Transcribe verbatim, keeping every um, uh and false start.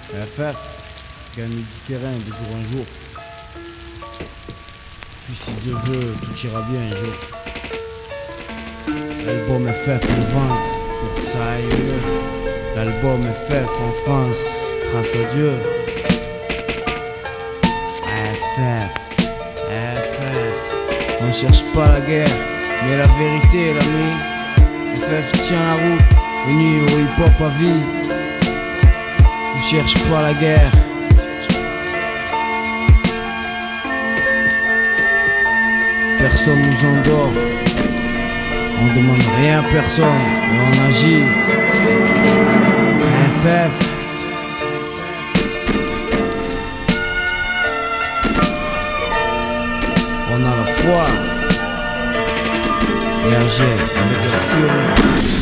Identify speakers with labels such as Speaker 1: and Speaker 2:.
Speaker 1: F F, gagne du terrain de jour en jour. Puis si Dieu veut, tout ira bien un jour. L'album F F en vente pour que ça aille mieux. L'album F F en France, grâce à Dieu. F F, F F, on cherche pas la guerre, mais la vérité, l'ami. F F tient la route, venu au hip-hop à vie. On cherche pas la guerre. Personne nous endort. On demande rien à personne, mais on agit. F F. On a la foi et agir avec la furie.